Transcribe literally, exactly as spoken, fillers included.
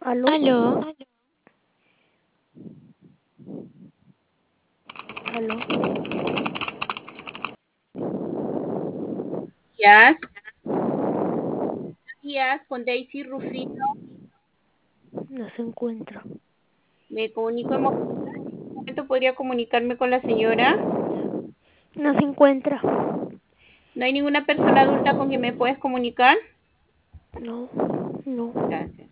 ¿Aló? Aló, ¿Aló? días, días con Daisy Rufino. No se encuentra. Me comunico en mo- momento, podría comunicarme con la señora. No se encuentra. ¿No hay ninguna persona adulta con quien me puedes comunicar? No, no. Gracias.